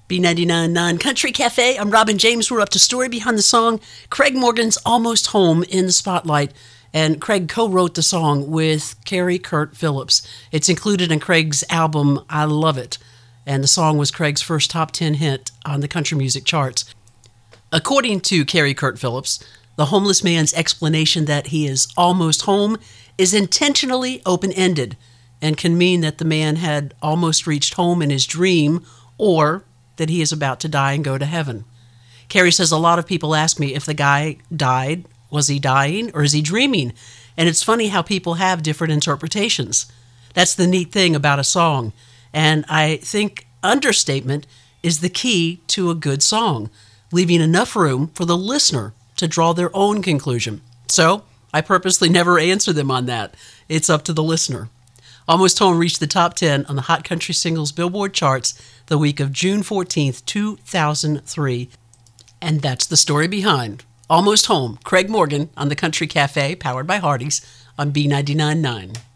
B99.9 Country Cafe. I'm Robin James. We're up to Story Behind the Song. Craig Morgan's Almost Home in the spotlight. And Craig co-wrote the song with Carrie Kurt Phillips. It's included in Craig's album, I Love It. And the song was Craig's first top 10 hit on the country music charts. According to Carrie Kurt Phillips, the homeless man's explanation that he is almost home is intentionally open-ended and can mean that the man had almost reached home in his dream or that he is about to die and go to heaven. Carrie says a lot of people ask me if the guy died, was he dying or is he dreaming? And it's funny how people have different interpretations. That's the neat thing about a song. And I think understatement is the key to a good song, leaving enough room for the listener to draw their own conclusion. So I purposely never answer them on that. It's up to the listener. Almost Home reached the top 10 on the Hot Country Singles Billboard charts the week of June 14th, 2003. And that's the story behind Almost Home. Craig Morgan on the Country Cafe, powered by Hardee's on B99.9.